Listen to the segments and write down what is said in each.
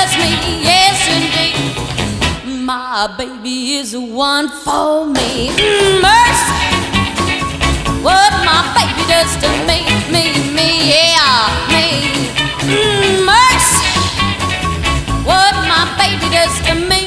does me, yes indeed. My baby is the one for me. Mercy, what my baby does to me, yeah, me. Mercy, what my baby does to me.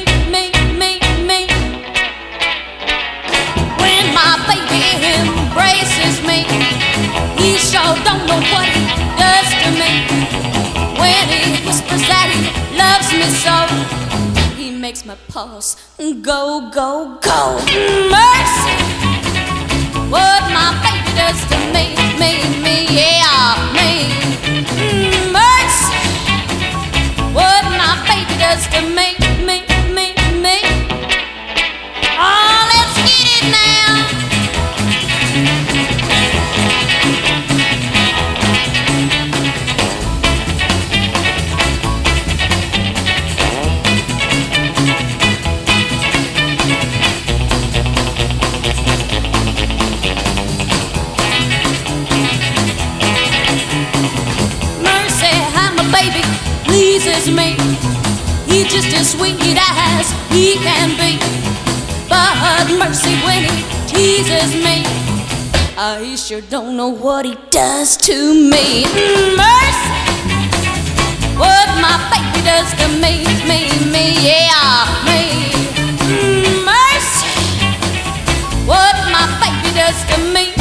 When my baby embraces me, he sure don't know what he does to me. When he whispers that he loves me so, he makes my pulse go, go, go. Mercy, what my baby does to me, yeah, me. Mercy, what my baby does to me. Oh, let's get it now. Baby pleases me. He's just as sweet as he can be. But mercy, when he teases me, I sure don't know what he does to me. Mercy, what my baby does to me, yeah, me. Mercy, what my baby does to me.